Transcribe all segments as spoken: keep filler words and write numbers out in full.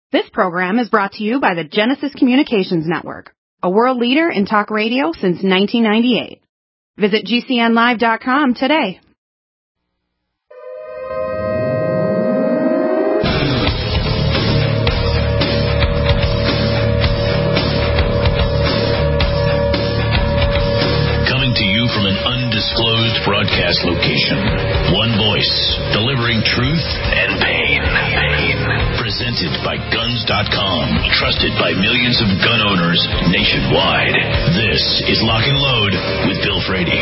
This program is brought to you by the Genesis Communications Network, a world leader in talk radio since nineteen ninety-eight. Visit G C N live dot com today. Coming to you from an undisclosed broadcast location. One voice, delivering truth and pain. Pain. Presented by Guns dot com. Trusted by millions of gun owners nationwide. This is Lock and Load with Bill Frady.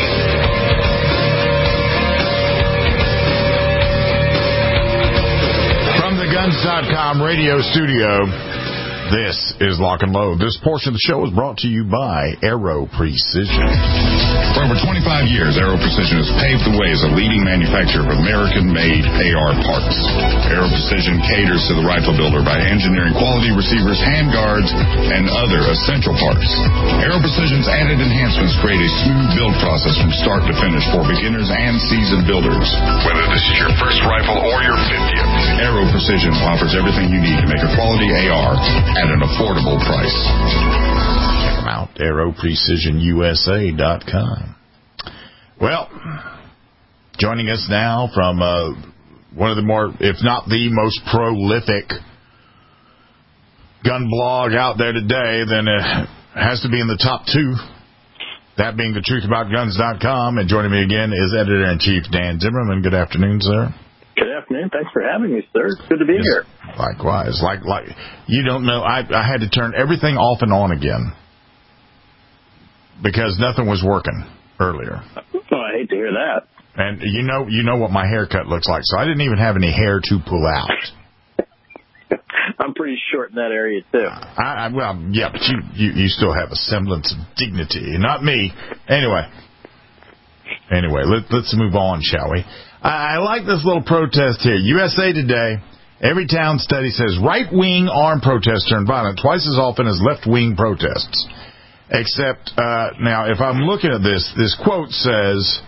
From the Guns dot com radio studio, this is Lock and Load. This portion of the show is brought to you by Aero Precision. For over twenty-five years, Aero Precision has paved the way as a leading manufacturer of American-made A R parts. Aero Precision caters to the rifle builder by engineering quality receivers, handguards, and other essential parts. Aero Precision's added enhancements create a smooth build process from start to finish for beginners and seasoned builders. Whether this is your first rifle or your fiftieth, Aero Precision offers everything you need to make a quality A R at an affordable price. Check them out, aero precision U S A dot com. Well, joining us now from uh, one of the more, if not the most prolific gun blog out there today, then it has to be in the top two. That being the truth about guns dot com. And joining me again is Editor-in-Chief Dan Zimmerman. Good afternoon, sir. Good afternoon. Thanks for having me, sir. It's good to be yes, here. Likewise. Like, like you don't know, I, I had to turn everything off and on again because nothing was working earlier. Oh, I hate to hear that. And you know, you know what my haircut looks like, so I didn't even have any hair to pull out. I'm pretty short in that area too. I, I well, yeah, but you, you, you still have a semblance of dignity, not me. Anyway, anyway, let, let's move on, shall we? I, I like this little protest here. U S A Today. Every town study says right-wing armed protests turn violent twice as often as left-wing protests. Except, uh, now, if I'm looking at this, this quote says,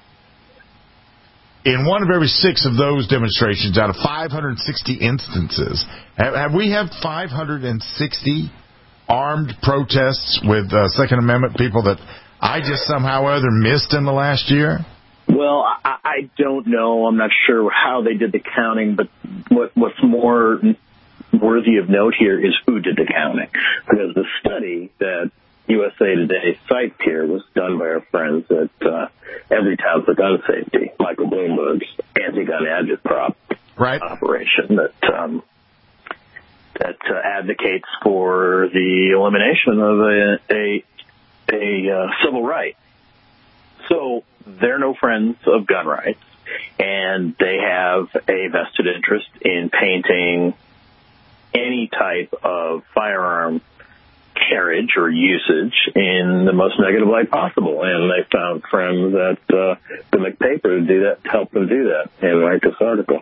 in one of every six of those demonstrations out of five hundred sixty instances, have, have we had five hundred sixty armed protests with uh, Second Amendment people that I just somehow or other missed in the last year? Well, I, I don't know. I'm not sure how they did the counting, but what, what's more worthy of note here is who did the counting. Because the study that U S A Today cites here was done by our friends at uh, Everytown for Gun Safety, Michael Bloomberg's anti-gun agitprop right. operation that um, that uh, advocates for the elimination of a a, a uh, civil right. So they're no friends of gun rights, and they have a vested interest in painting any type of firearm carriage or usage in the most negative light possible. And they found friends at uh, the McPaper to do that, to help them do that, and write this article.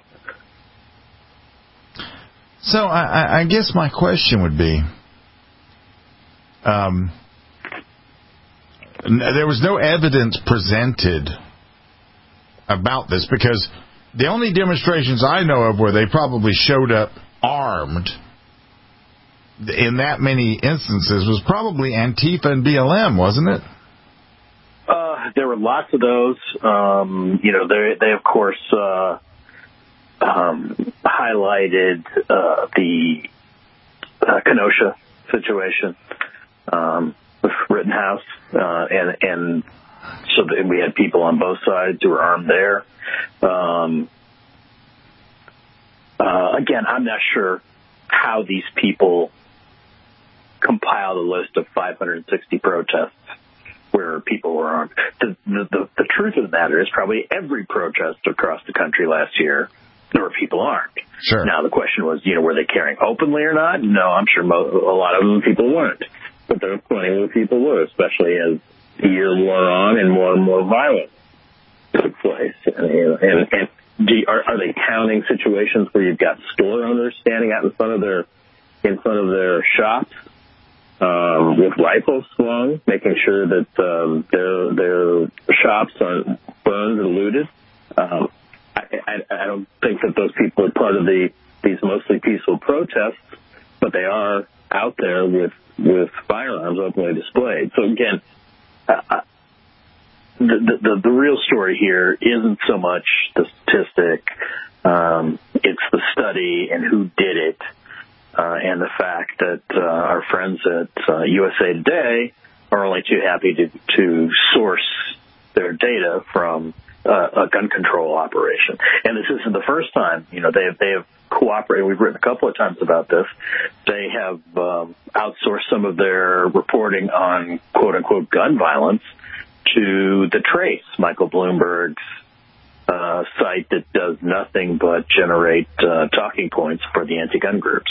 So I, I guess my question would be, um, there was no evidence presented about this because the only demonstrations I know of where they probably showed up armed in that many instances was probably Antifa and B L M, wasn't it? Uh, there were lots of those. Um, you know, they, they of course, uh, um, highlighted uh, the uh, Kenosha situation um, with Rittenhouse, uh, and, and so that we had people on both sides who were armed there. Um, uh, again, I'm not sure how these people compiled a list of five hundred sixty protests where people were armed. The, the, the, the truth of the matter is probably every protest across the country last year, there were people armed. Sure. Now, the question was, you know, were they carrying openly or not? No, I'm sure mo- a lot of them people weren't. But there were plenty of people were, especially as the year wore on and more and more violence took place. And, and, and do you, are, are they counting situations where you've got store owners standing out in front of their in front of their shops um, with rifles slung, making sure that um, their their shops aren't burned or looted? Um, I, I, I don't think that those people are part of the these mostly peaceful protests but they are out there with with firearms openly displayed. So again, uh, the, the the real story here isn't so much the statistic; um, it's the study and who did it, uh, and the fact that uh, our friends at uh, U S A Today are only too happy to to source their data from uh, a gun control operation. And this isn't the first time. You know, they have, they have cooperated. We've written a couple of times about this. They have um, outsourced some of their reporting on quote-unquote gun violence to The Trace, Michael Bloomberg's uh, site that does nothing but generate uh, talking points for the anti-gun groups.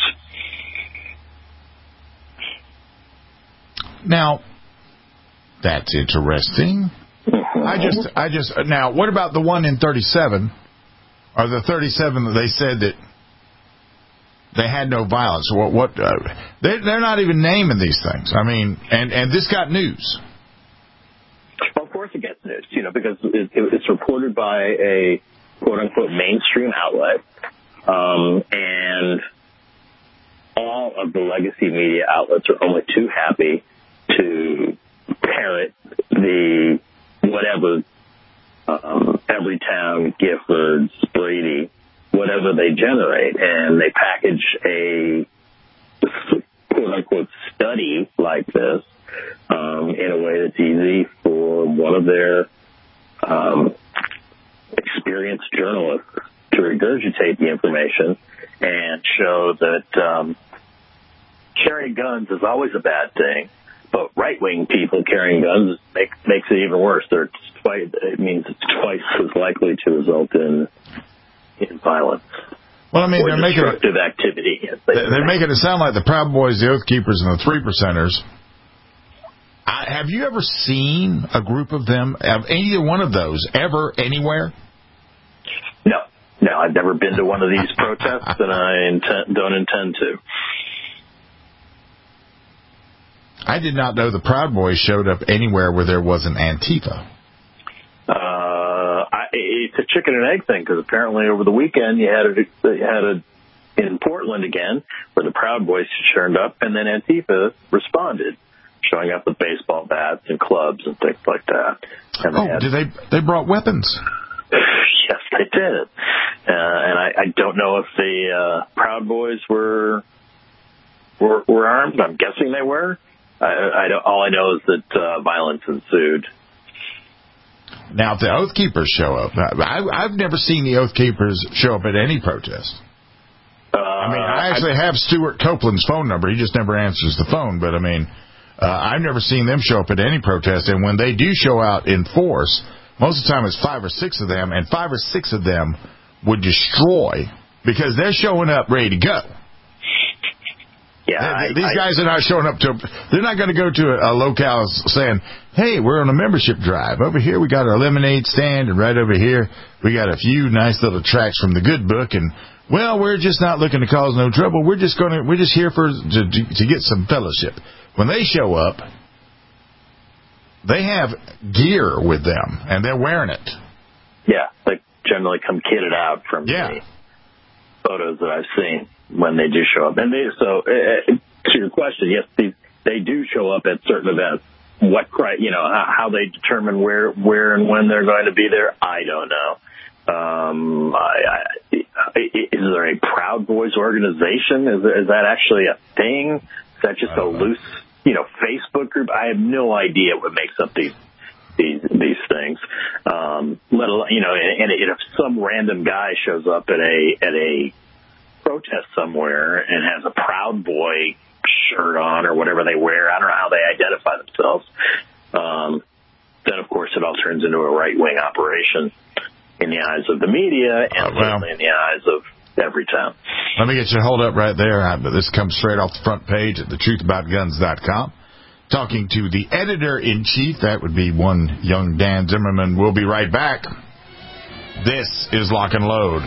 Now, that's interesting. I just, I just, now, what about the one in thirty-seven, or the thirty-seven that they said that they had no violence? What, what, uh, they, they're not even naming these things. I mean, and, and this got news. Well, of course it gets news, you know, because it, it, it's reported by a quote-unquote mainstream outlet, um, and all of the legacy media outlets are only too happy to parrot the whatever, um, Everytown, Giffords, Brady, whatever they generate, and they package a quote-unquote study like this um, in a way that's easy for one of their um, experienced journalists to regurgitate the information and show that um, carrying guns is always a bad thing. But right-wing people carrying guns make, makes it even worse. They're twice, it means it's twice as likely to result in in violence. Well, I mean, or they're making it, destructive activity. They they're making it sound like the Proud Boys, the Oath Keepers, and the Three Percenters. I, have you ever seen a group of them, of either one of those, ever anywhere? No, no, I've never been to one of these protests, and I intend, don't intend to. I did not know the Proud Boys showed up anywhere where there was an Antifa. Uh, I, it's a chicken and egg thing, because apparently over the weekend you had a, you had a in Portland again where the Proud Boys turned up, and then Antifa responded, showing up with baseball bats and clubs and things like that. And oh, they had, did they? They brought weapons. Yes, they did. Uh, and I, I don't know if the uh, Proud Boys were, were were armed. I'm guessing they were. I, I don't, all I know is that uh, violence ensued. Now, if the Oath Keepers show up, I, I've never seen the Oath Keepers show up at any protest. Uh, I mean, I actually I, have Stuart Copeland's phone number. He just never answers the phone. But, I mean, uh, I've never seen them show up at any protest. And when they do show out in force, most of the time it's five or six of them, and five or six of them would destroy because they're showing up ready to go. Yeah, I, These I, guys are not showing up to, they're not going to go to a, a locale saying, hey, we're on a membership drive. Over here we got our lemonade stand, and right over here we got a few nice little tracts from the good book, and, well, we're just not looking to cause no trouble. We're just going to, we're just here for, to, to get some fellowship. When they show up, they have gear with them, and they're wearing it. Yeah, they generally come kitted out from yeah. the photos that I've seen when they do show up. And they, so, uh, to your question, yes, they, they do show up at certain events. What, you know, how they determine where, where and when they're going to be there, I don't know. Um, I, I, is there a Proud Boys organization? Is, is that actually a thing? Is that just a loose, you know, Facebook group? I have no idea what makes up these these these things. Um, let alone, you know, and, and if some random guy shows up at a at a protest somewhere and has a Proud Boy shirt on or whatever they wear, I don't know how they identify themselves, um, then of course it all turns into a right-wing operation in the eyes of the media and uh, well, certainly in the eyes of Everytown. Let me get you hold up right there. This comes straight off the front page at the truth about guns dot com. Talking to the editor-in-chief, that would be one young Dan Zimmerman. We'll be right back. This is Lock and Load.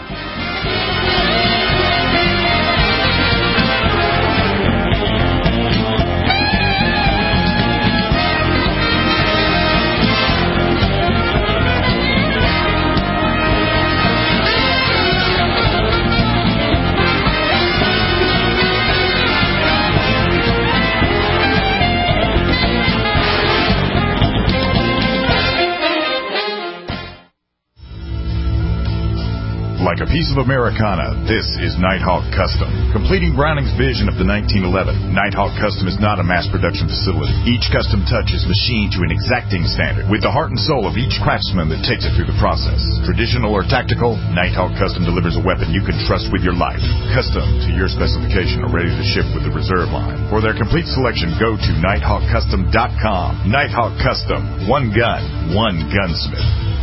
like a piece of Americana, this is Nighthawk Custom. Completing Browning's vision of the nineteen eleven, Nighthawk Custom is not a mass production facility. Each custom touch is machined to an exacting standard, with the heart and soul of each craftsman that takes it through the process. Traditional or tactical, Nighthawk Custom delivers a weapon you can trust with your life. Custom to your specification or ready to ship with the reserve line. For their complete selection, go to nighthawk custom dot com. Nighthawk Custom. One gun, one gunsmith.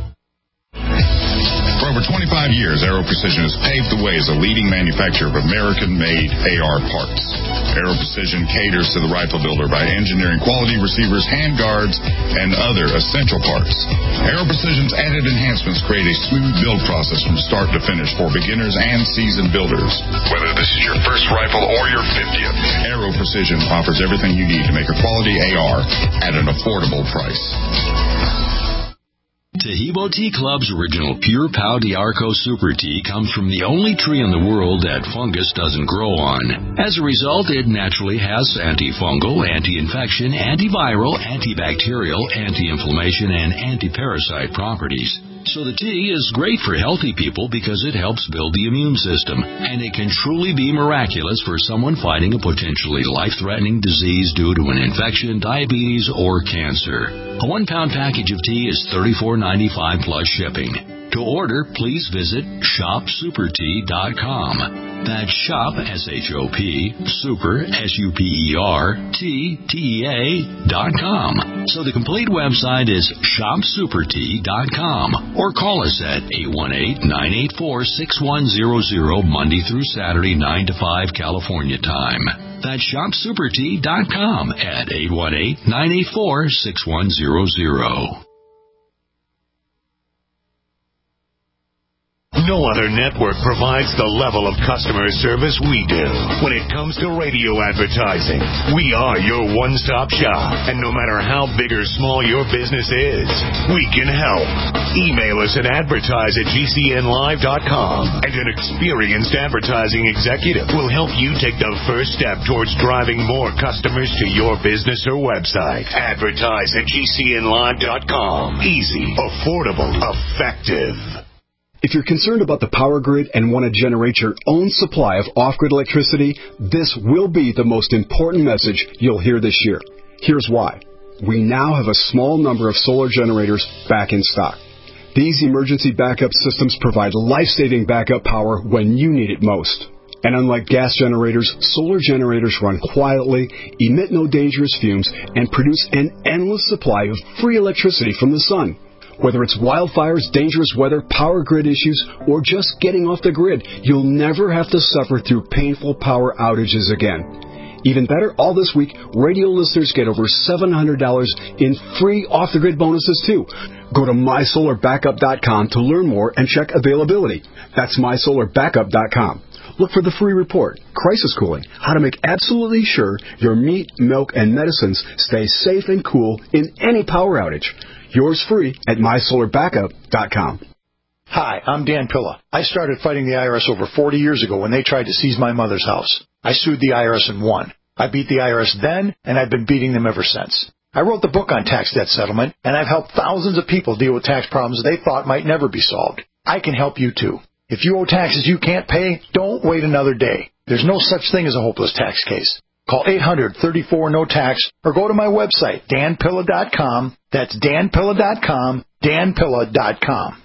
For over twenty-five years, Aero Precision has paved the way as a leading manufacturer of American-made A R parts. Aero Precision caters to the rifle builder by engineering quality receivers, handguards, and other essential parts. Aero Precision's added enhancements create a smooth build process from start to finish for beginners and seasoned builders. Whether this is your first rifle or your fiftieth, Aero Precision offers everything you need to make a quality A R at an affordable price. Taheebo Tea Club's original Pure Pau D'Arco Super Tea comes from the only tree in the world that fungus doesn't grow on. As a result, it naturally has antifungal, anti-infection, antiviral, antibacterial, anti-inflammation, and anti-parasite properties. So the tea is great for healthy people because it helps build the immune system, and it can truly be miraculous for someone fighting a potentially life-threatening disease due to an infection, diabetes, or cancer. A one-pound package of tea is thirty-four ninety-five plus shipping. To order, please visit shop super tea dot com. That's shop, S H O P, super, S U P E R, T, T E A, dot com. So the complete website is shop super tea dot com. Or call us at eight one eight, nine eight four, six one zero zero, Monday through Saturday, nine to five, California time. That's shop super tea dot com at eight one eight, nine eight four, six one zero zero. No other network provides the level of customer service we do. When it comes to radio advertising, we are your one-stop shop. And no matter how big or small your business is, we can help. Email us at advertise at G C N live dot com, and an experienced advertising executive will help you take the first step towards driving more customers to your business or website. Advertise at G C N live dot com. Easy, affordable, effective. If you're concerned about the power grid and want to generate your own supply of off-grid electricity, this will be the most important message you'll hear this year. Here's why. We now have a small number of solar generators back in stock. These emergency backup systems provide life-saving backup power when you need it most. And unlike gas generators, solar generators run quietly, emit no dangerous fumes, and produce an endless supply of free electricity from the sun. Whether it's wildfires, dangerous weather, power grid issues, or just getting off the grid, you'll never have to suffer through painful power outages again. Even better, all this week, radio listeners get over seven hundred dollars in free off-the-grid bonuses, too. Go to my solar backup dot com to learn more and check availability. That's my solar backup dot com. Look for the free report, Crisis Cooling, how to make absolutely sure your meat, milk, and medicines stay safe and cool in any power outage. Yours free at my solar backup dot com. Hi, I'm Dan Pilla. I started fighting the I R S over forty years ago when they tried to seize my mother's house. I sued the I R S and won. I beat the I R S then, and I've been beating them ever since. I wrote the book on tax debt settlement, and I've helped thousands of people deal with tax problems they thought might never be solved. I can help you too. If you owe taxes you can't pay, don't wait another day. There's no such thing as a hopeless tax case. Call eight hundred, thirty-four, no tax or go to my website, dan pilla dot com. That's dan pilla dot com, dan pilla dot com.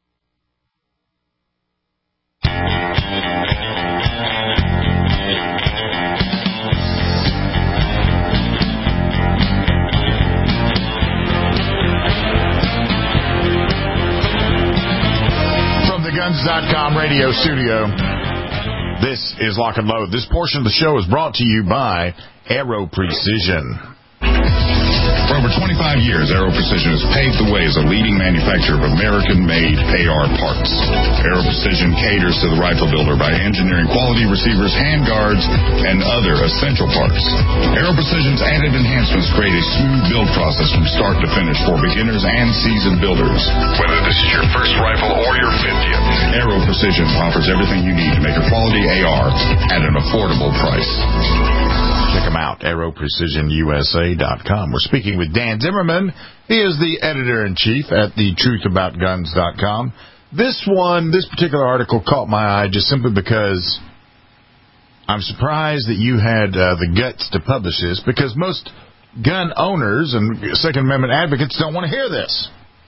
From the guns dot com radio studio, this is Lock and Load. This portion of the show is brought to you by Aero Precision. For over twenty-five years, Aero Precision has paved the way as a leading manufacturer of American-made A R parts. Aero Precision caters to the rifle builder by engineering quality receivers, handguards, and other essential parts. Aero Precision's added enhancements create a smooth build process from start to finish for beginners and seasoned builders. Whether this is your first rifle or your fiftieth, Aero Precision offers everything you need to make a quality A R at an affordable price. Check them out, aero precision U S A dot com. We're speaking with Dan Zimmerman. He is the editor-in-chief at the truth about guns dot com. This one, this particular article caught my eye just simply because I'm surprised that you had uh, the guts to publish this, because most gun owners and Second Amendment advocates don't want to hear this.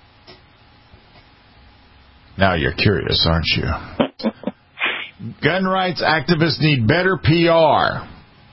Now you're curious, aren't you? Gun rights activists need better P R.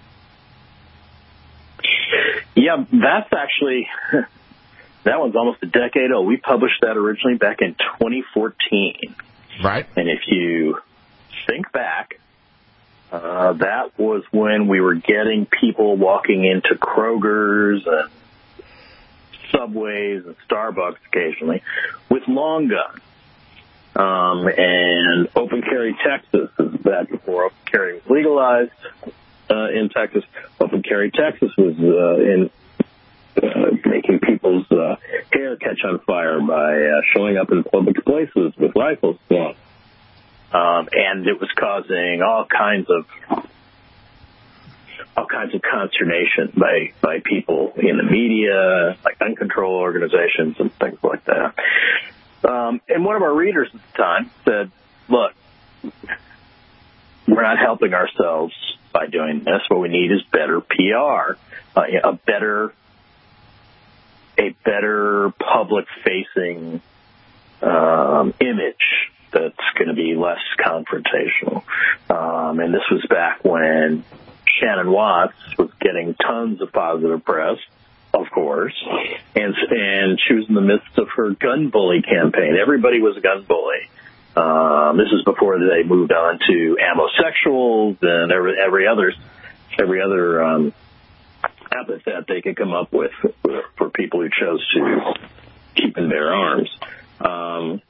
Yeah, that's actually, that one's almost a decade old. We published that originally back in twenty fourteen. Right. And if you think back, uh, that was when we were getting people walking into Kroger's and Subways and Starbucks occasionally with long guns. Um, and Open Carry Texas, this is back before open carry was legalized uh, in Texas. Open Carry Texas was uh, in uh, making people's uh, hair catch on fire by uh, showing up in public places with rifles slung. Um, and it was causing all kinds of all kinds of consternation by, by people in the media, like gun control organizations and things like that. Um, and one of our readers at the time said, look, we're not helping ourselves by doing this. What we need is better P R, uh, a better, a better public-facing um, image that's going to be less confrontational. Um, and this was back when Shannon Watts was getting tons of positive press, of course, and and she was in the midst of her gun bully campaign. Everybody was a gun bully. Um, this is before they moved on to ammosexuals and every every other every other um, epithet they could come up with for, for people who chose to keep and bear arms. Um,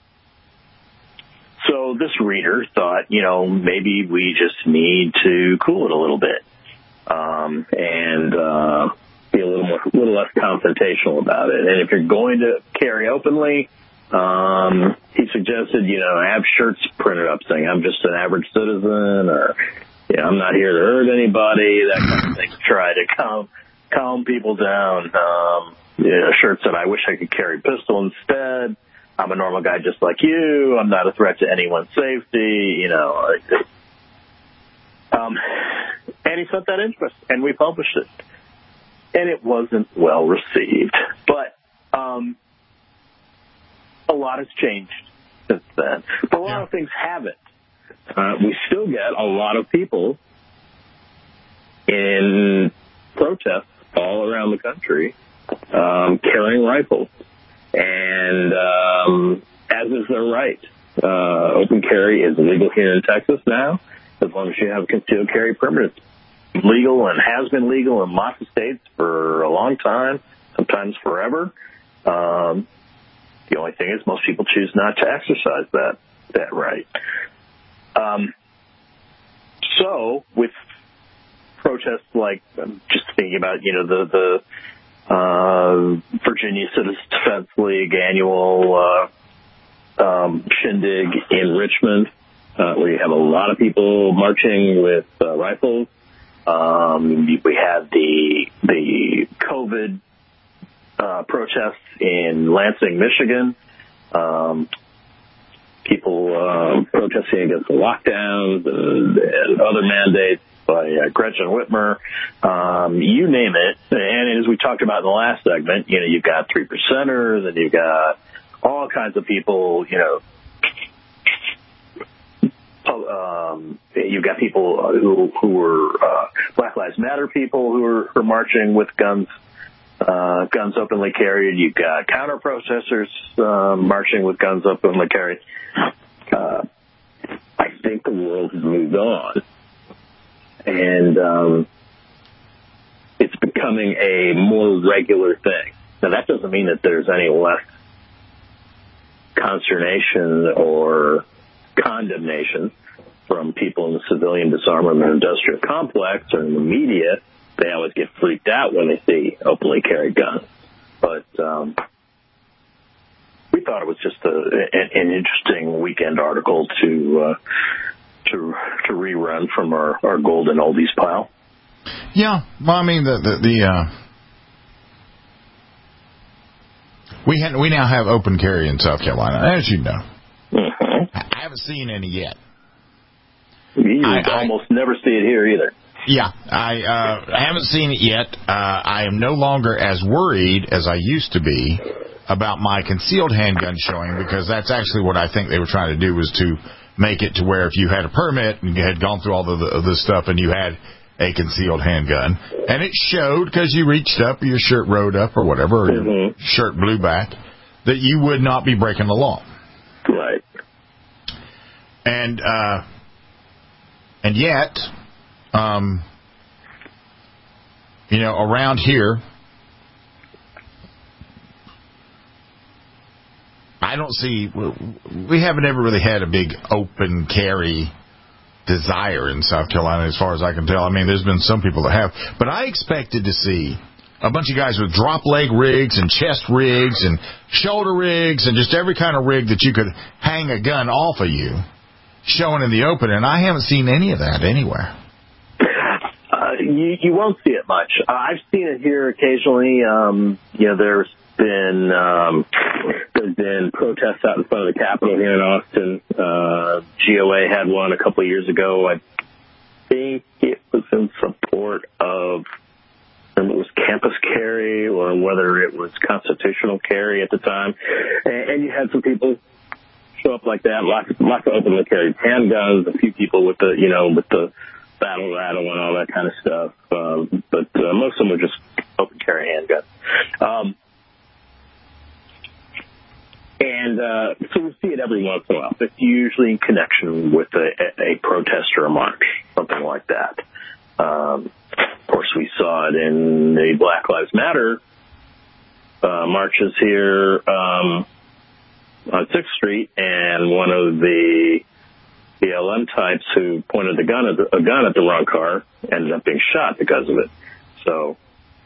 so this reader thought, you know, maybe we just need to cool it a little bit um, and. Uh, be a little more, a little less confrontational about it. And if you're going to carry openly, um, he suggested, you know, have shirts printed up saying I'm just an average citizen, or, you know, I'm not here to hurt anybody, that kind of thing, to try to calm, calm people down. Um, you know, shirts that I wish I could carry a pistol instead. I'm a normal guy just like you. I'm not a threat to anyone's safety, you know. Um, and he sent that interest, and we published it. And it wasn't well received. But um, a lot has changed since then. But a lot yeah. of things haven't. Uh, we still get a lot of people in protests all around the country um, carrying rifles. And um, as is their right. Uh, open carry is legal here in Texas now, as long as you have a concealed carry permit. Legal and has been legal in lots of states for a long time, sometimes forever. Um, the only thing is most people choose not to exercise that that right. Um, so with protests like, I'm just thinking about, you know, the, the uh, Virginia Citizens Defense League annual uh, um, shindig in Richmond, uh, where you have a lot of people marching with uh, rifles. Um, we had the the COVID uh, protests in Lansing, Michigan. Um, people uh, protesting against the lockdowns and, and other mandates by uh, Gretchen Whitmer. Um, you name it. And as we talked about in the last segment, you know, you've got three percenters and you've got all kinds of people, you know. Um, you've got people who who were uh, Black Lives Matter people who are, who are marching with guns uh, guns openly carried. You've got counter protesters uh, marching with guns openly carried. Uh, I think the world has moved on, and um, it's becoming a more regular thing. Now that doesn't mean that there's any less consternation or condemnation from people in the civilian disarmament industrial complex or in the media. They always get freaked out when they see openly carried guns. But um, we thought it was just a, an, an interesting weekend article to uh, to to rerun from our, our golden oldies pile. Yeah, well, I mean the the, the uh, we had, we now have open carry in South Carolina, as you know. haven't seen any yet. You I, almost I, never see it here either. Yeah, I, uh, I haven't seen it yet. Uh, I am no longer as worried as I used to be about my concealed handgun showing, because that's actually what I think they were trying to do, was to make it to where if you had a permit and you had gone through all the, the, the stuff and you had a concealed handgun, and it showed because you reached up, or your shirt rode up, or whatever, or mm-hmm. your shirt blew back, that you would not be breaking the law. Right. And, uh, and yet, um, you know, around here, I don't see, we haven't ever really had a big open carry desire in South Carolina, as far as I can tell. I mean, there's been some people that have, but I expected to see a bunch of guys with drop leg rigs and chest rigs and shoulder rigs and just every kind of rig that you could hang a gun off of you showing in the open, and I haven't seen any of that anywhere. Uh, you, you won't see it much. Uh, I've seen it here occasionally. Um, you know, there's been um, there's been protests out in front of the Capitol here in Austin. Uh, G O A had one a couple of years ago. I think it was in support of, I don't know, it was campus carry or whether it was constitutional carry at the time. And, and you had some people show up like that. Lots of, lots of openly carried handguns. A few people with the, you know, with the battle rattle and all that kind of stuff. Um, but uh, most of them were just open carry handguns. Um, and uh, so we see it every once in a while. It's usually in connection with a, a protest or a march, something like that. Um, of course, we saw it in the Black Lives Matter uh, marches here um, on sixth street, and one of the B L M types who pointed the gun at the, a gun at the wrong car ended up being shot because of it. So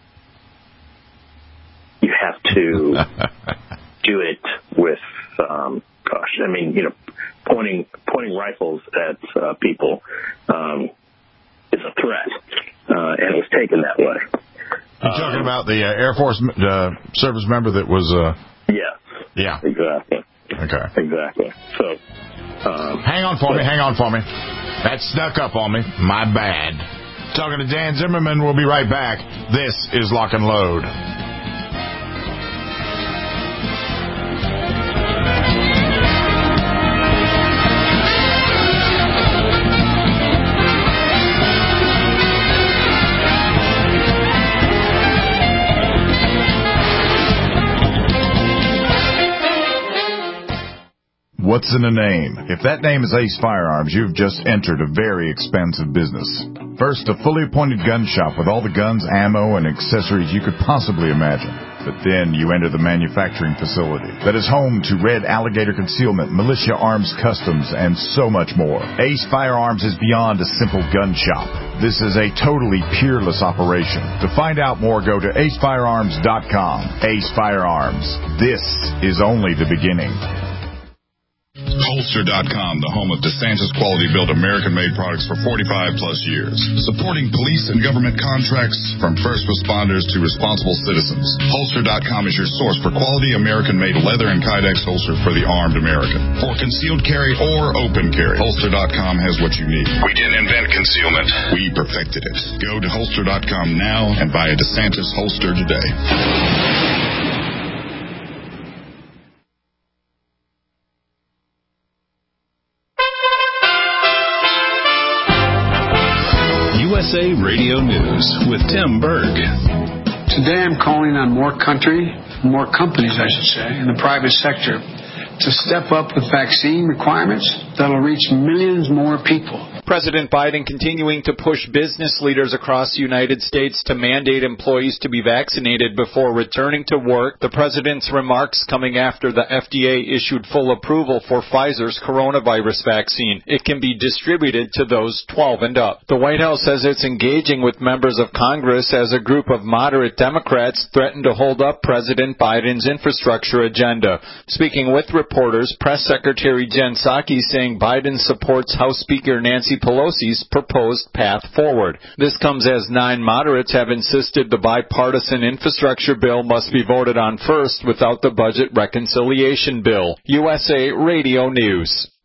you have to do it with um, caution. I mean, you know, pointing pointing rifles at uh, people um, is a threat, uh, and it was taken that way. You're talking um, about the uh, Air Force uh, service member that was... Uh... Yeah. Yeah. Exactly. Okay. Exactly. So... Um, hang on for but, me, hang on for me. That snuck up on me. My bad. Talking to Dan Zimmerman. We'll be right back. This is Lock and Load. What's in a name? If that name is Ace Firearms, you've just entered a very expensive business. First, a fully appointed gun shop with all the guns, ammo, and accessories you could possibly imagine. But then you enter the manufacturing facility that is home to Red Alligator Concealment, Militia Arms Customs, and so much more. Ace Firearms is beyond a simple gun shop. This is a totally peerless operation. To find out more, go to ace firearms dot com. Ace Firearms. This is only the beginning. Holster dot com, the home of DeSantis quality-built American-made products for forty-five plus years. Supporting police and government contracts from first responders to responsible citizens. Holster dot com is your source for quality American-made leather and Kydex holsters for the armed American. For concealed carry or open carry, Holster dot com has what you need. We didn't invent concealment. We perfected it. Go to Holster dot com now and buy a DeSantis holster today. U S A Radio News with Tim Berg. Today I'm calling on more country, more companies, I should say, in the private sector to step up with vaccine requirements that'll reach millions more people. President Biden continuing to push business leaders across the United States to mandate employees to be vaccinated before returning to work. The president's remarks coming after the F D A issued full approval for Pfizer's coronavirus vaccine. It can be distributed to those twelve and up. The White House says it's engaging with members of Congress as a group of moderate Democrats threaten to hold up President Biden's infrastructure agenda. Speaking with reporters, Press Secretary Jen Psaki saying Biden supports House Speaker Nancy Pelosi's proposed path forward. This comes as nine moderates have insisted the bipartisan infrastructure bill must be voted on first without the budget reconciliation bill. U S A Radio News.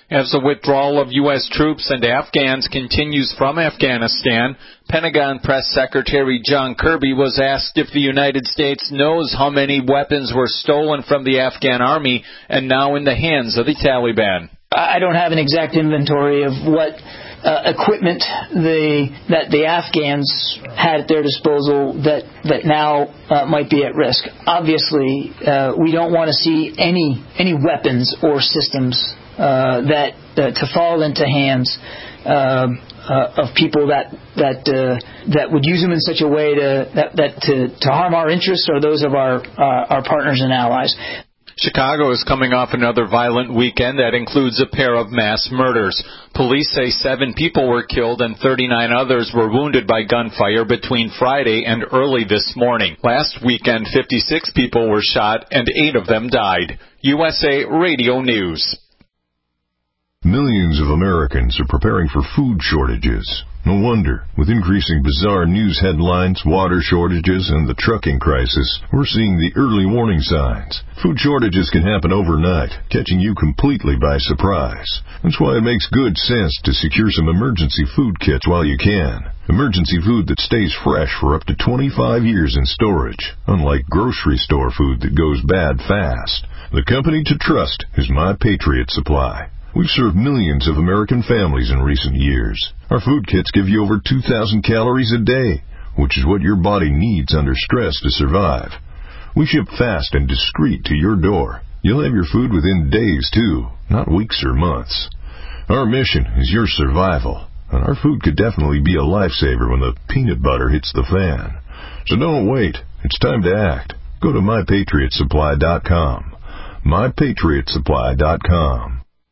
As the withdrawal of U S troops and Afghans continues from Afghanistan, Pentagon Press Secretary John Kirby was asked if the United States knows how many weapons were stolen from the Afghan army and now in the hands of the Taliban. I don't have an exact inventory of what uh, equipment the, that the Afghans had at their disposal that, that now uh, might be at risk. Obviously, uh, we don't want to see any any weapons or systems uh, that uh, to fall into hands uh, uh, of people that that uh, that would use them in such a way to that, that to, to harm our interests or those of our uh, our partners and allies. Chicago is coming off another violent weekend that includes a pair of mass murders. Police say seven people were killed and thirty-nine others were wounded by gunfire between Friday and early this morning. Last weekend, fifty-six people were shot and eight of them died. U S A Radio News. Millions of Americans are preparing for food shortages. No wonder. With increasing bizarre news headlines, water shortages, and the trucking crisis, we're seeing the early warning signs. Food shortages can happen overnight, catching you completely by surprise. That's why it makes good sense to secure some emergency food kits while you can. Emergency food that stays fresh for up to twenty-five years in storage, unlike grocery store food that goes bad fast. The company to trust is My Patriot Supply. We've served millions of American families in recent years. Our food kits give you over two thousand calories a day, which is what your body needs under stress to survive. We ship fast and discreet to your door. You'll have your food within days, too, not weeks or months. Our mission is your survival, and our food could definitely be a lifesaver when the peanut butter hits the fan. So don't wait. It's time to act. Go to my patriot supply dot com. my patriot supply dot com.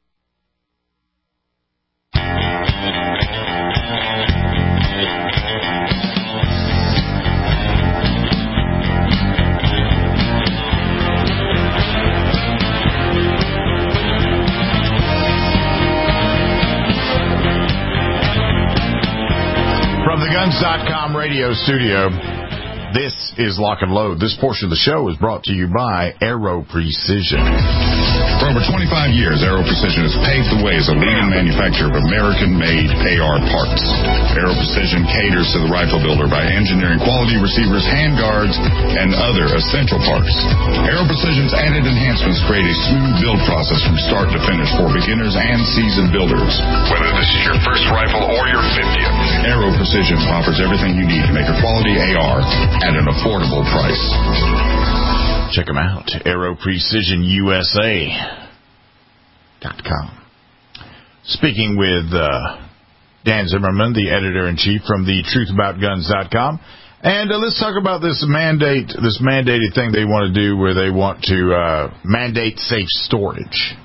From the guns dot com radio studio, this is Lock and Load. This portion of the show is brought to you by Aero Precision. For over twenty-five years, Aero Precision has paved the way as a leading manufacturer of American-made A R parts. Aero Precision caters to the rifle builder by engineering quality receivers, handguards, and other essential parts. Aero Precision's added enhancements create a smooth build process from start to finish for beginners and seasoned builders. Whether this is your first rifle or your fiftieth, Aero Precision offers everything you need to make a quality A R at an affordable price. Check them out, Aero Precision U S A dot com. Speaking with uh, Dan Zimmerman, the editor-in-chief from the truth about guns dot com. And uh, let's talk about this mandate, this mandated thing they want to do where they want to uh, mandate safe storage.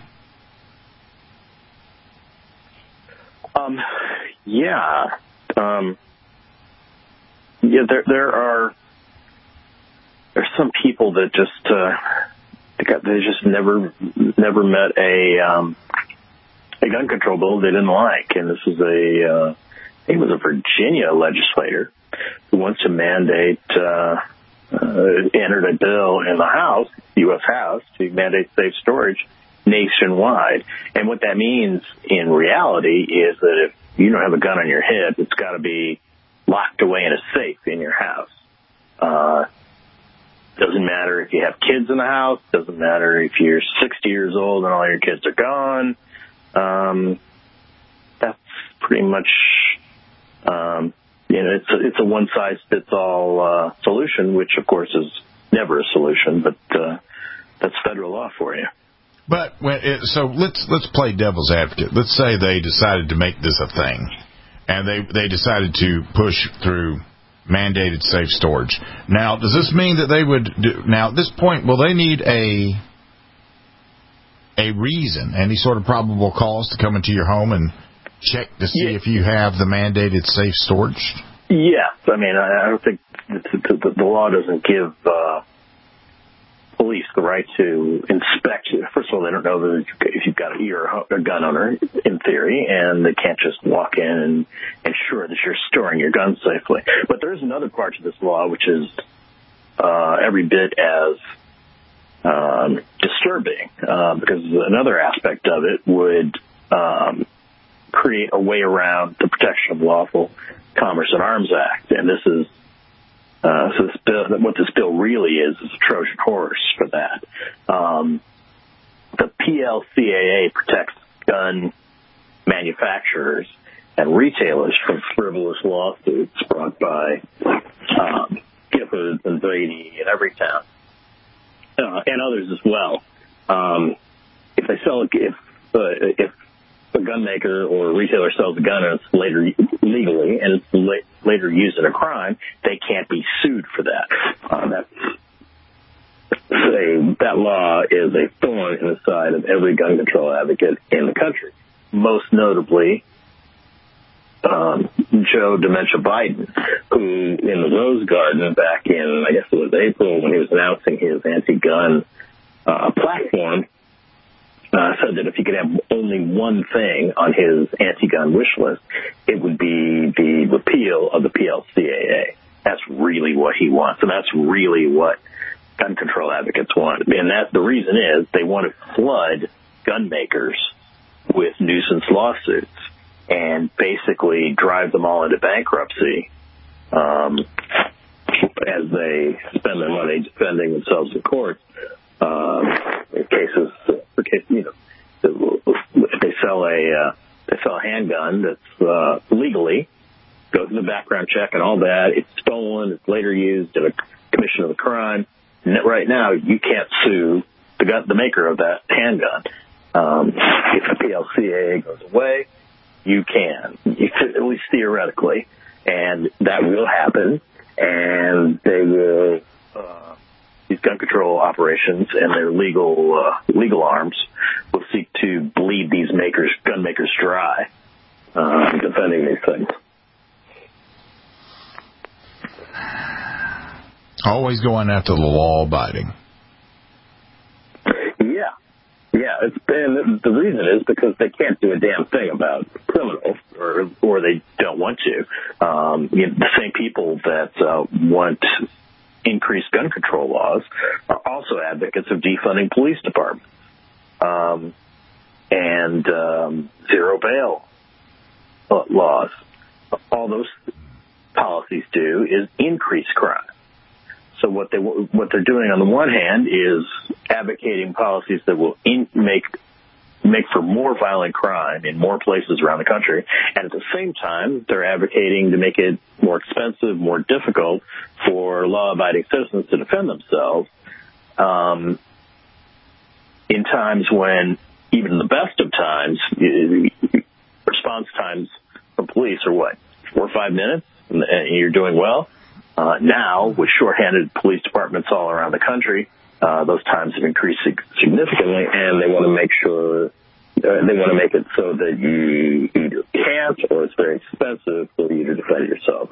Um, yeah. Um, yeah, there, there are... There's some people that just uh, they, got, they just never never met a um, a gun control bill they didn't like, and this is a uh, I think it was a Virginia legislator who wants to mandate uh, uh, entered a bill in the House, U S House, to mandate safe storage nationwide. And what that means in reality is that if you don't have a gun on your hip, it's got to be locked away in a safe in your house. Uh, Doesn't matter if you have kids in the house. Doesn't matter if you're sixty years old and all your kids are gone. Um, that's pretty much, um, you know, it's a, it's a one-size-fits-all uh, solution, which, of course, is never a solution, but uh, that's federal law for you. But when it, so let's let's play devil's advocate. Let's say they decided to make this a thing, and they they decided to push through mandated safe storage. Now, does this mean that they would do, now at this point, will they need a a reason, any sort of probable cause to come into your home and check to see yeah. if you have the mandated safe storage? Yes. I mean, I don't think the, the, the law doesn't give uh, police the right to inspect you. First of all, they don't know that if you've got a, you're a gun owner, in theory, and they can't just walk in and ensure that you're storing your gun safely. But there is another part to this law which is uh, every bit as um, disturbing, uh, because another aspect of it would um, create a way around the Protection of Lawful Commerce in Arms Act. And this is uh, so this bill, what this bill really is is a Trojan horse for that. Um, the P L C A A protects gun manufacturers and retailers from frivolous lawsuits brought by um, Giffords and Brady and Everytown uh, and others as well. Um, if they sell, if uh, if a gun maker or a retailer sells a gun and it's later legally and it's la- later used in a crime, they can't be sued for that. Uh, that's a, that law is a thorn in the side of every gun control advocate in the country. Most notably, um, Joe Dementia Biden, who in the Rose Garden back in, I guess it was April, when he was announcing his anti-gun uh, platform, uh, said that if he could have only one thing on his anti-gun wish list, it would be the repeal of the P L C A A. That's really what he wants, and that's really what gun control advocates want. And that the reason is they want to flood gun makers with nuisance lawsuits and basically drive them all into bankruptcy um, as they spend their money defending themselves in court. Um, in cases, for case, you know, if they sell a uh, they sell a handgun that's uh, legally, goes through the background check and all that, it's stolen, it's later used in a commission of a crime. And right now, you can't sue the gun, the maker of that handgun. Um, if the P L C A A goes away, you can, you could, at least theoretically, and that will happen. And they will, uh, these gun control operations and their legal uh, legal arms will seek to bleed these makers, gun makers, dry, uh, defending these things. Always going after the law-abiding. Yeah. Yeah, it's, and the reason is because they can't do a damn thing about criminals, or or they don't want to. Um, you know, the same people that uh, want increased gun control laws are also advocates of defunding police departments um, and um, zero bail laws. All those policies do is increase crime. So what they what they're doing on the one hand is advocating policies that will in, make make for more violent crime in more places around the country, and at the same time they're advocating to make it more expensive, more difficult for law-abiding citizens to defend themselves um, in times when, even in the best of times, response times from police are what, four or five minutes, and you're doing well. Uh, now, with shorthanded police departments all around the country, uh, those times have increased significantly, and they want to make sure, uh, they want to make it so that you either can't or it's very expensive for you to defend yourself.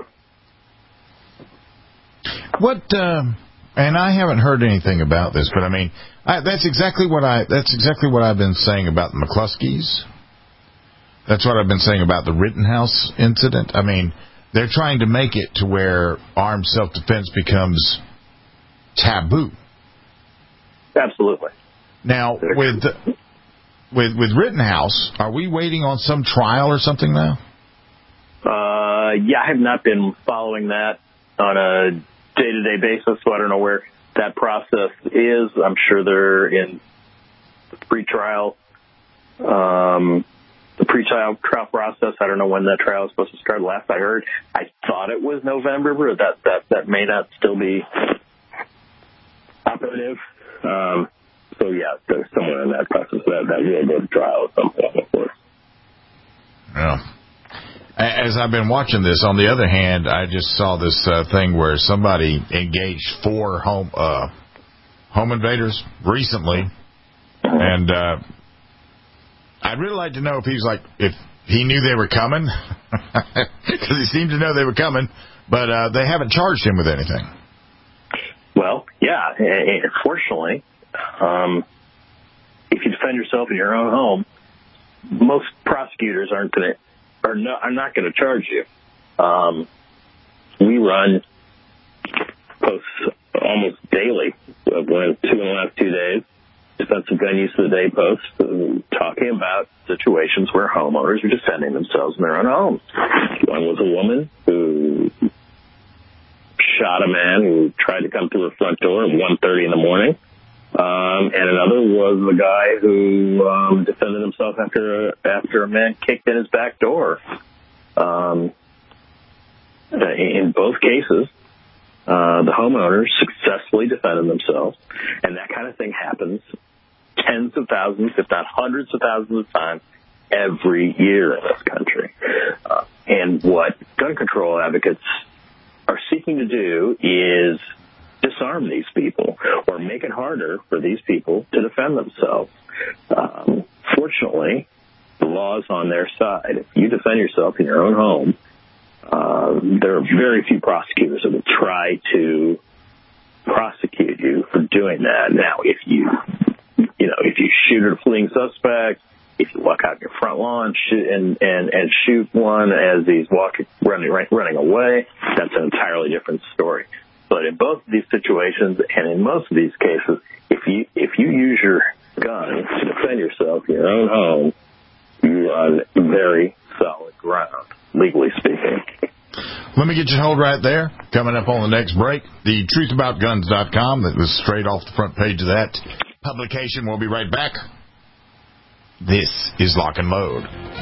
What, uh, and I haven't heard anything about this, but I mean, I, that's exactly what I, that's exactly what I've been saying about the McCluskeys. That's what I've been saying about the Rittenhouse incident. I mean, they're trying to make it to where armed self-defense becomes taboo. Absolutely. Now, with with with Rittenhouse, are we waiting on some trial or something now? Uh, yeah, I have not been following that on a day-to-day basis, so I don't know where that process is. I'm sure they're in the pre-trial um The pre-trial trial process. I don't know when that trial is supposed to start. Last I heard, I thought it was November, but that that, that may not still be operative. Um, so, yeah, there's somewhere in that process that, that will go to trial at some point, of course. Yeah. As I've been watching this, on the other hand, I just saw this uh, thing where somebody engaged four home uh, home invaders recently, and uh, I'd really like to know if he's like, if he knew they were coming, because he seemed to know they were coming, but uh, they haven't charged him with anything. Well, yeah, fortunately, um, if you defend yourself in your own home, most prosecutors aren't going to, are not, are not going to charge you. Um, we run posts almost daily, one, two in the last two days, Defensive Gun Use of the Day post uh, talking about situations where homeowners are defending themselves in their own homes. One was a woman who shot a man who tried to come through her front door at one thirty in the morning. Um, and another was the guy who um, defended himself after a, after a man kicked in his back door. Um, in both cases, uh, the homeowners successfully defended themselves, and that kind of thing happens tens of thousands, if not hundreds of thousands of times every year in this country. Uh, and what gun control advocates are seeking to do is disarm these people or make it harder for these people to defend themselves. Um, fortunately, the law is on their side. If you defend yourself in your own home, uh, there are very few prosecutors that will try to prosecute you for doing that. Now, if you, you know, if you shoot at a fleeing suspect, if you walk out in your front lawn shoot and, and, and shoot one as he's walking, running, running away, that's an entirely different story. But in both of these situations, and in most of these cases, if you if you use your gun to defend yourself in your own home, you're on very solid ground, legally speaking. Let me get you hold right there. Coming up on the next break, the truth about guns dot com, that was straight off the front page of that publication. We'll be right back. This is Lock and Load.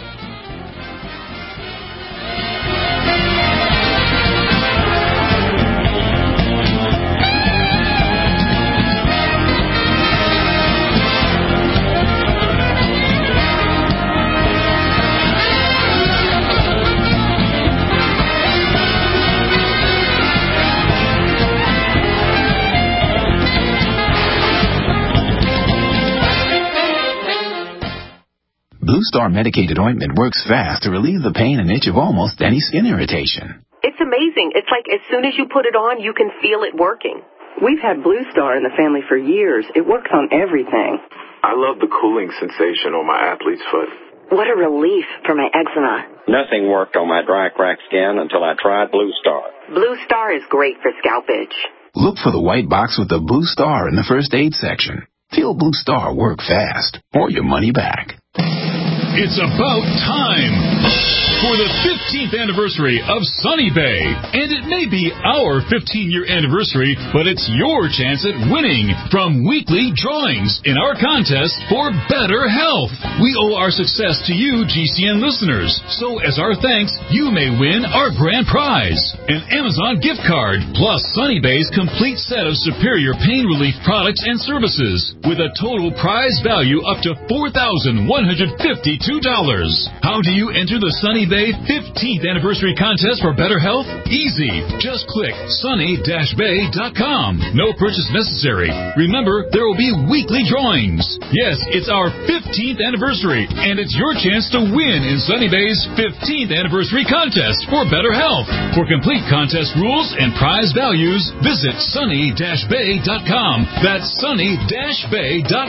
Blue Star medicated ointment works fast to relieve the pain and itch of almost any skin irritation. It's amazing. It's like as soon as you put it on, you can feel it working. We've had Blue Star in the family for years. It works on everything. I love the cooling sensation on my athlete's foot. What a relief for my eczema. Nothing worked on my dry, cracked skin until I tried Blue Star. Blue Star is great for scalp itch. Look for the white box with the Blue Star in the first aid section. Feel Blue Star work fast, or your money back. It's about time for the fifteenth anniversary of Sunny Bay. And it may be our fifteen-year anniversary, but it's your chance at winning from weekly drawings in our contest for better health. We owe our success to you, G C N listeners. So as our thanks, you may win our grand prize, an Amazon gift card, plus Sunny Bay's complete set of superior pain relief products and services, with a total prize value up to four thousand one hundred fifty-two dollars. How do you enter the Sunny Bay fifteenth anniversary contest for better health? Easy. Just click sunny dash bay dot com. No purchase necessary. Remember, there will be weekly drawings. Yes, it's our fifteenth anniversary, and it's your chance to win in Sunny Bay's fifteenth anniversary contest for better health. For complete contest rules and prize values, visit sunny dash bay dot com. That's sunny dash bay dot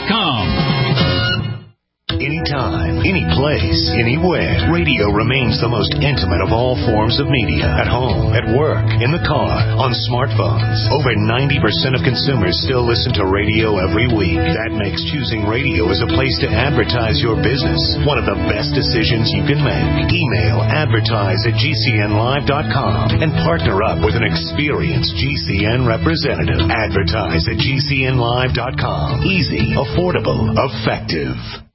com. Anytime, any place, anywhere, radio remains the most intimate of all forms of media. At home, at work, in the car, on smartphones. Over ninety percent of consumers still listen to radio every week. That makes choosing radio as a place to advertise your business one of the best decisions you can make. Email advertise at G C N live dot com and partner up with an experienced G C N representative. Advertise at G C N live dot com. Easy, affordable, effective.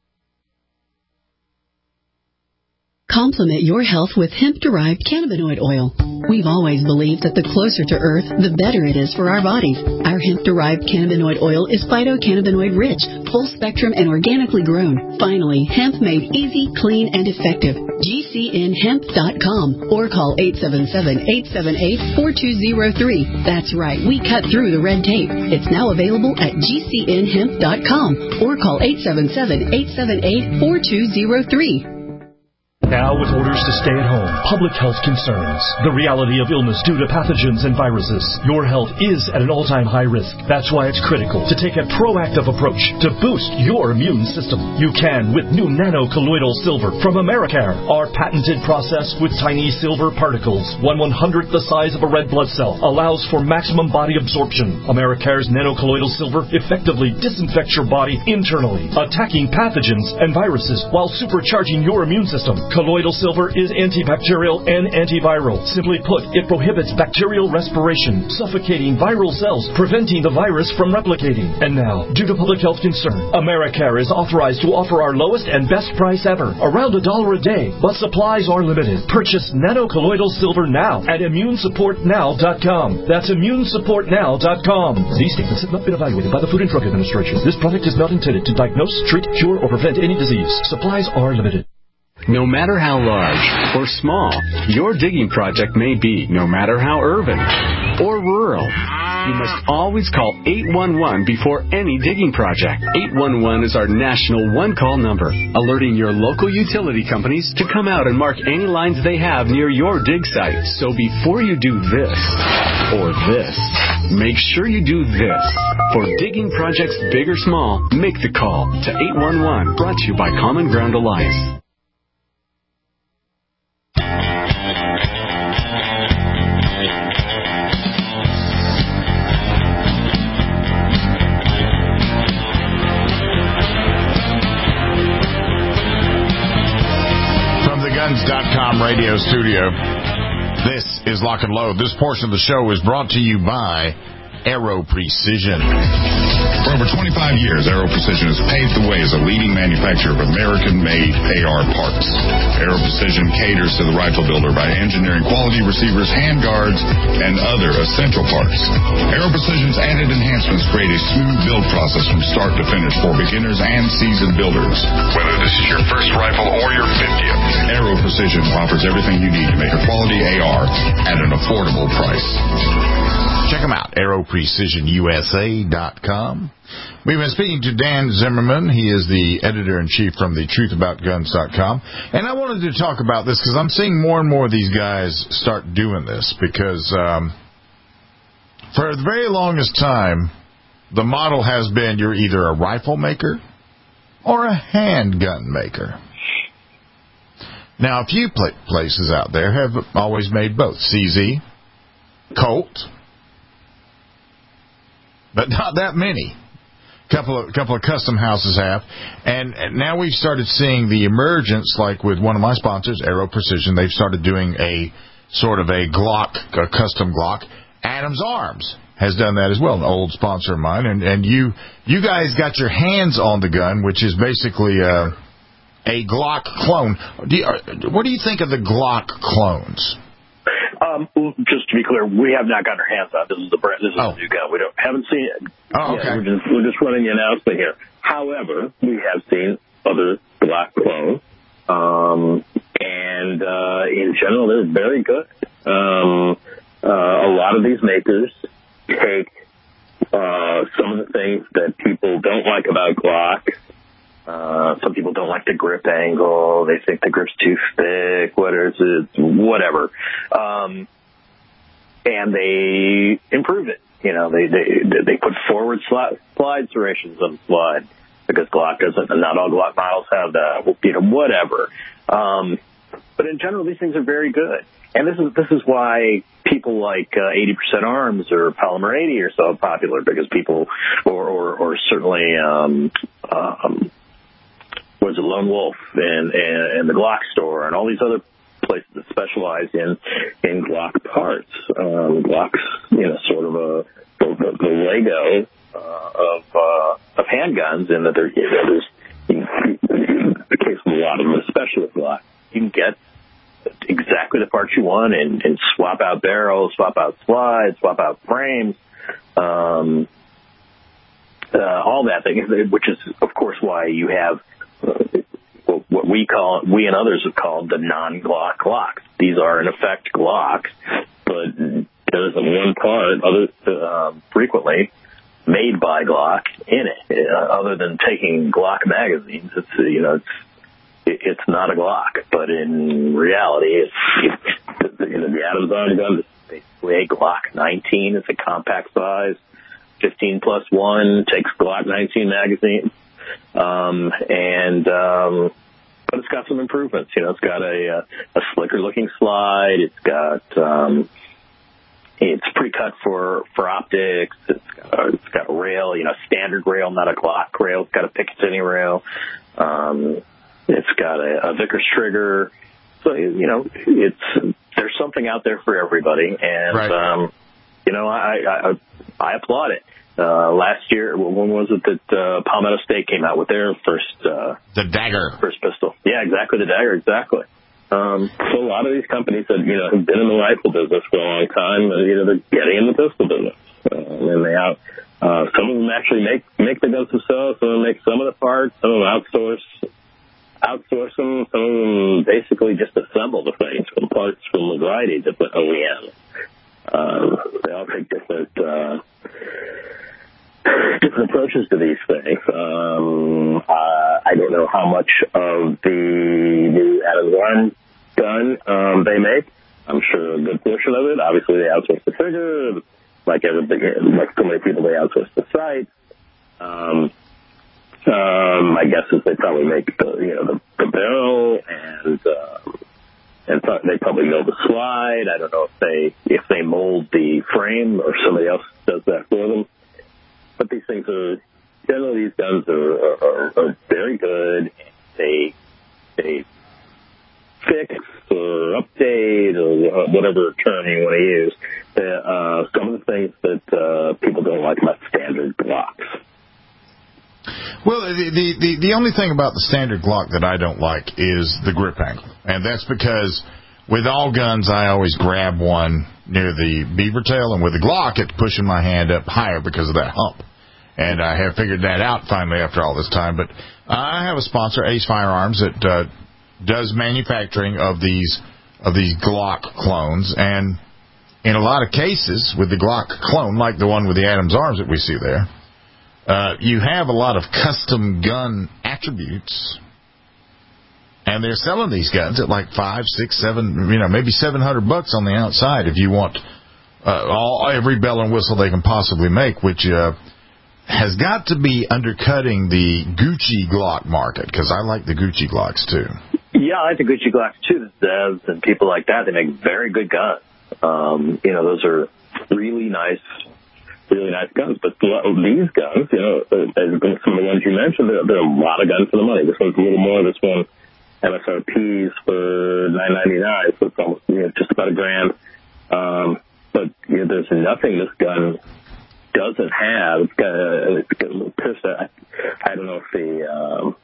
Complement your health with hemp-derived cannabinoid oil. We've always believed that the closer to Earth, the better it is for our bodies. Our hemp-derived cannabinoid oil is phytocannabinoid-rich, full-spectrum, and organically grown. Finally, hemp made easy, clean, and effective. G C N hemp dot com or call eight seven seven, eight seven eight, four two zero three. That's right, we cut through the red tape. It's now available at G C N hemp dot com or call eight seven seven, eight seven eight, four two zero three. Now with orders to stay at home, public health concerns, the reality of illness due to pathogens and viruses, your health is at an all-time high risk. That's why it's critical to take a proactive approach to boost your immune system. You can with new nano-colloidal silver from Americare. Our patented process with tiny silver particles, one one-hundredth the size of a red blood cell, allows for maximum body absorption. Americare's nano-colloidal silver effectively disinfects your body internally, attacking pathogens and viruses while supercharging your immune system. Colloidal silver is antibacterial and antiviral. Simply put, it prohibits bacterial respiration, suffocating viral cells, preventing the virus from replicating. And now, due to public health concern, Americare is authorized to offer our lowest and best price ever, around a dollar a day, but supplies are limited. Purchase nano-colloidal silver now at immune support now dot com. That's immune support now dot com. These statements have not been evaluated by the Food and Drug Administration. This product is not intended to diagnose, treat, cure, or prevent any disease. Supplies are limited. No matter how large or small your digging project may be, no matter how urban or rural, you must always call eight one one before any digging project. eight one one is our national one-call number, alerting your local utility companies to come out and mark any lines they have near your dig site. So before you do this or this, make sure you do this. For digging projects big or small, make the call to eight one one, brought to you by Common Ground Alliance. Guns dot com radio studio. This is Lock and Load. This portion of the show is brought to you by Aero Precision. For over twenty-five years, Aero Precision has paved the way as a leading manufacturer of American-made A R parts. Aero Precision caters to the rifle builder by engineering quality receivers, handguards, and other essential parts. Aero Precision's added enhancements create a smooth build process from start to finish for beginners and seasoned builders. Whether this is your first rifle or your fiftieth, Aero Precision offers everything you need to make a quality A R at an affordable price. Check them out, aero precision U S A dot com. We've been speaking to Dan Zimmerman. He is the editor-in-chief from the truth about guns dot com. And I wanted to talk about this because I'm seeing more and more of these guys start doing this because um, for the very longest time, the model has been you're either a rifle maker or a handgun maker. Now, a few places out there have always made both. C Z, Colt, but not that many. Couple of couple of custom houses have, and, and now we've started seeing the emergence, like with one of my sponsors, Aero Precision. They've started doing a sort of a Glock, a custom Glock. Adams Arms has done that as well, an old sponsor of mine. And and you you guys got your hands on the gun, which is basically a, a Glock clone. Do you, what do you think of the Glock clones? Um, just to be clear, we have not gotten our hands on. This is the brand. This is oh. a new gun. We don't haven't seen it. Oh, okay. Yeah, we're just we're just running the announcement here. However, we have seen other Glock clones, um, and uh, in general, they're very good. Um, uh, a lot of these makers take uh, some of the things that people don't like about Glock. Uh, some people don't like the grip angle. They think the grip's too thick. What is it? Whatever. Um, and they improve it. You know, they, they, they put forward slide, slide serrations on the slide because Glock doesn't, and not all Glock models have that, you know, whatever. Um, but in general, these things are very good. And this is, this is why people like uh, eighty percent Arms or Polymer eighty are so popular because people, or, or, or certainly, um, um, was a Lone Wolf and, and, and the Glock store and all these other places that specialize in, in Glock parts. Um, Glock's, you know, sort of a, the, the Lego, uh, of, uh, of handguns in that there, you know, there's, you know, the case with a lot of them, especially with Glock, you can get exactly the parts you want and, and swap out barrels, swap out slides, swap out frames, um, uh, all that thing, which is, of course, why you have Uh, what we call, we and others have called the non-Glock Glocks. These are, in effect, Glocks, but there isn't one part, other uh, frequently, made by Glock in it. Uh, other than taking Glock magazines, it's, you know, it's it, it's not a Glock, but in reality, it's, it's you know, the Adams Arm gun is basically a Glock nineteen. It's a compact size, fifteen plus one, takes Glock nineteen magazine, um, and um, but it's got some improvements. You know, it's got a, a, a slicker looking slide. It's got um, it's pre-cut for, for optics. It's got, a, it's got a rail, you know, standard rail, not a Glock rail. It's got a Picatinny rail. Um, it's got a, a Vickers trigger. So, you know, it's there's something out there for everybody. And, right. um, you know, I, I, I applaud it. Uh, last year, when was it that uh, Palmetto State came out with their first... Uh, the Dagger. First pistol. Yeah, exactly, the Dagger, exactly. Um, so a lot of these companies that, you know, have been in the rifle business for a long time, you know, they're getting in the pistol business. Uh, and they out, uh, some of them actually make, make the guns themselves, some of them make some of the parts, some of them outsource, outsource them, some of them basically just assemble the things from parts from a variety of different O E Ms. Um, they all take different, uh, different approaches to these things. Um, uh, I don't know how much of the new Adams Arm gun um, they make. I'm sure a good portion of it. Obviously, they outsource the trigger, like everything, like so many people. They outsource the sight. Um, um, my guess is they probably make the you know the, the barrel and um, and pro- they probably know the slide. I don't know if they if they mold the frame or somebody else does that for them. But these things are, generally these guns are, are, are very good. They, they fix or update or whatever term you want to use, uh, some of the things that uh, people don't like about standard Glocks. Well, the, the, the, the only thing about the standard Glock that I don't like is the grip angle. And that's because with all guns, I always grab one near the beaver tail, and with the Glock, it's pushing my hand up higher because of that hump. And I have figured that out finally after all this time. But I have a sponsor, Ace Firearms, that uh, does manufacturing of these of these Glock clones. And in a lot of cases, with the Glock clone, like the one with the Adams Arms that we see there, uh, you have a lot of custom gun attributes. And they're selling these guns at like five, six, seven, you know, maybe seven hundred bucks on the outside if you want uh, all every bell and whistle they can possibly make, which uh, has got to be undercutting the Gucci Glock market, because I like the Gucci Glocks too. Yeah, I like the Gucci Glocks too. The Devs and people like that, they make very good guns. Um, you know, those are really nice, really nice guns. But these guns, you know, some of the ones you mentioned, they're, they're a lot of guns for the money. This one's a little more. This one. M S R Ps for nine ninety-nine, so it's almost you know, just about a grand. Um, but you know, there's nothing this gun doesn't have. It's got a, it's got a little pistol. I, I don't know if the um,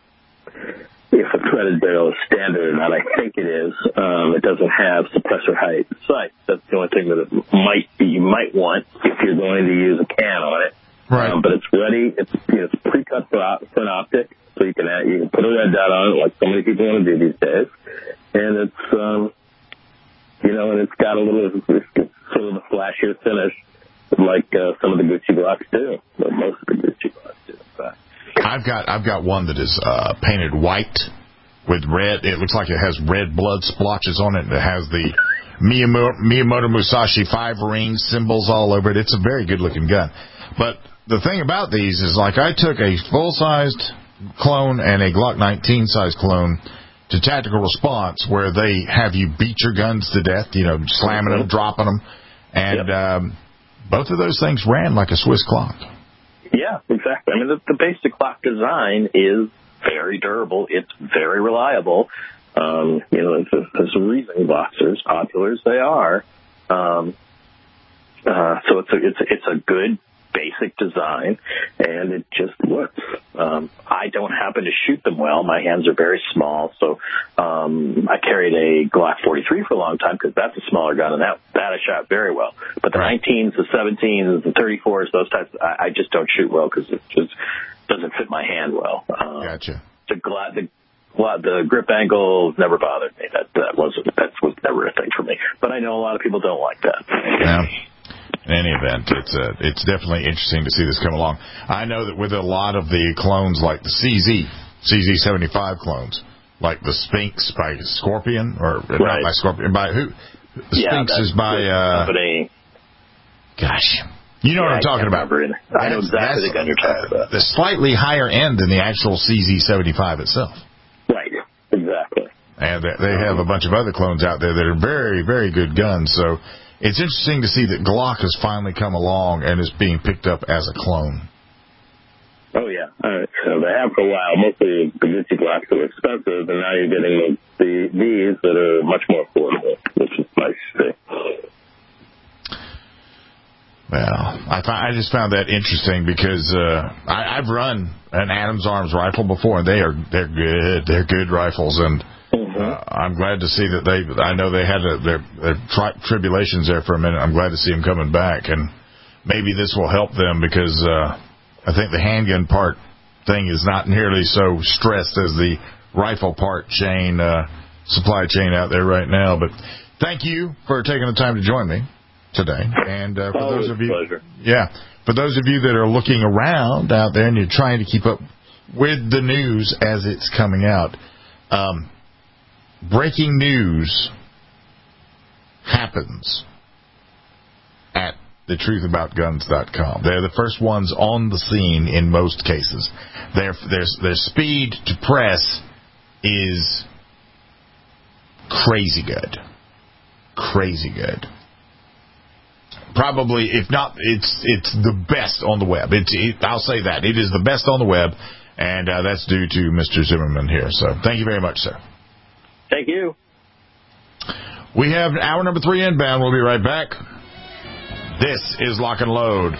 if a threaded barrel is standard or not. I think it is. Um, it doesn't have suppressor height sight. That's the only thing that it might be, you might want if you're going to use a can on it. Right. Um, but it's ready. It's you know, it's pre-cut for, op- for an optic. So you can add, you can put a red dot on it like so many people want to do these days, and it's um, you know, and it's got a little it's sort of a flashier finish, like uh, some of the Gucci Glocks do, but most of the Gucci Glocks do. In fact. I've got I've got one that is uh, painted white with red. It looks like it has red blood splotches on it. It has the Miyamoto, Miyamoto Musashi five ring symbols all over it. It's a very good looking gun. But the thing about these is, like, I took a full sized clone and a Glock nineteen size clone to Tactical Response, where they have you beat your guns to death, you know, slamming them, dropping them, and yep. um, both of those things ran like a Swiss clock. Yeah, exactly. I mean, the, the basic clock design is very durable. It's very reliable. Um, you know, there's, there's a reason Glocks are as popular as they are. Um, uh, so it's a, it's a, it's a good basic design, and it just works. Um, I don't happen to shoot them well. My hands are very small, so um, I carried a Glock forty-three for a long time because that's a smaller gun, and that that I shot very well. But the right. nineteens, the seventeens, the thirty-fours, those types, I, I just don't shoot well because it just doesn't fit my hand well. Um, gotcha. The Glock, the Glock, the grip angle never bothered me. That that wasn't that was never a thing for me. But I know a lot of people don't like that. Yeah. In any event, it's uh, it's definitely interesting to see this come along. I know that with a lot of the clones, like the C Z, C Z seventy-five clones, like the Sphinx by Scorpion, or Right. not by Scorpion, by who? The Yeah, Sphinx that's is by, the uh, company. gosh, you know Yeah, what I'm I talking can't about. remember it. I know That's- exactly that's, the gun you're talking about. The slightly higher end than the actual C Z seventy-five itself. Right, exactly. And they they have a bunch of other clones out there that are very, very good guns. So it's interesting to see that Glock has finally come along and is being picked up as a clone. Oh, yeah. Uh, so they have for a while. Mostly the Gucci Glocks are expensive, and now you're getting the, the these that are much more affordable, which is nice to see. Well, I, I just found that interesting because uh, I, I've run an Adams Arms rifle before, and they are they're good. They're good rifles, and mm-hmm. uh, I'm glad to see that they. I know they had a, their, their tri- tribulations there for a minute. I'm glad to see them coming back, and maybe this will help them because uh, I think the handgun part thing is not nearly so stressed as the rifle part chain uh, supply chain out there right now. But thank you for taking the time to join me today, and uh, for Always those of you, pleasure. yeah, for those of you that are looking around out there and you're trying to keep up with the news as it's coming out, um, breaking news happens at the truth about guns dot com. They're the first ones on the scene in most cases. Their their their speed to press is crazy good, crazy good. Probably, if not, it's it's the best on the web. It's it, I'll say that it is the best on the web, and uh, that's due to Mister Zimmerman here. So, thank you very much, sir. Thank you. We have hour number three inbound. We'll be right back. This is Lock and Load.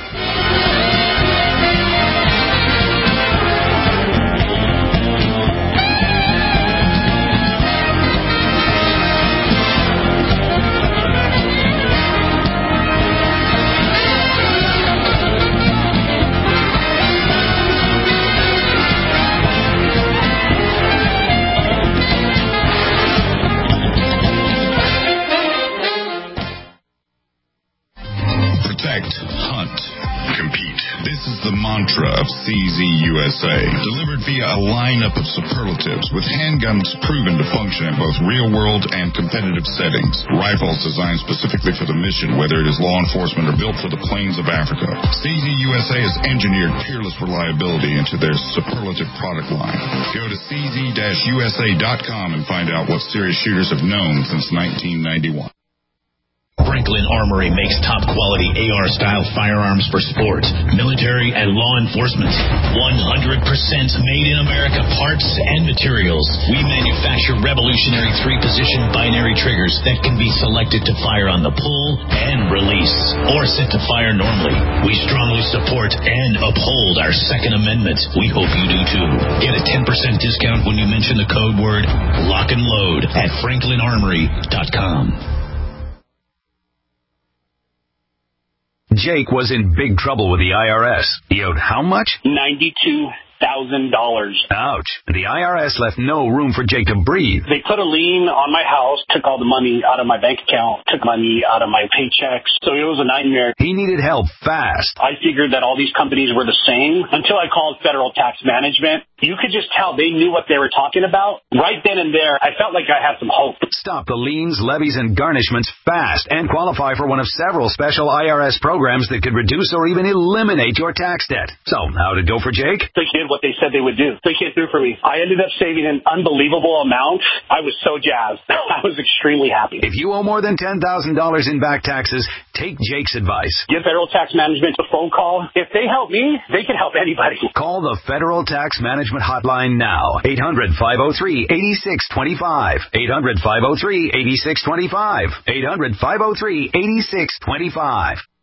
Mantra of C Z U S A, delivered via a lineup of superlatives with handguns proven to function in both real-world and competitive settings. Rifles designed specifically for the mission, whether it is law enforcement or built for the plains of Africa. C Z U S A has engineered peerless reliability into their superlative product line. Go to C Z U S A dot com and find out what serious shooters have known since nineteen ninety-one. Franklin Armory makes top-quality A R-style firearms for sport, military, and law enforcement. one hundred percent made in America parts and materials. We manufacture revolutionary three-position binary triggers that can be selected to fire on the pull and release, or set to fire normally. We strongly support and uphold our Second Amendment. We hope you do too. Get a ten percent discount when you mention the code word Lock and Load at franklin armory dot com. Jake was in big trouble with the I R S. He owed how much? ninety-two thousand dollars. Ouch. The I R S left no room for Jake to breathe. They put a lien on my house, took all the money out of my bank account, took money out of my paychecks. So it was a nightmare. He needed help fast. I figured that all these companies were the same until I called Federal Tax Management. You could just tell they knew what they were talking about. Right then and there, I felt like I had some hope. Stop the liens, levies, and garnishments fast and qualify for one of several special I R S programs that could reduce or even eliminate your tax debt. So, how did it go for Jake? They did what they said they would do. They came through for me. I ended up saving an unbelievable amount. I was so jazzed. I was extremely happy. If you owe more than ten thousand dollars in back taxes, take Jake's advice. Give Federal Tax Management a phone call. If they help me, they can help anybody. Call the Federal Tax Management Hotline now. eight hundred, five oh three, eight six two five. eight hundred, five oh three, eight six two five. eight hundred, five oh three, eight six two five.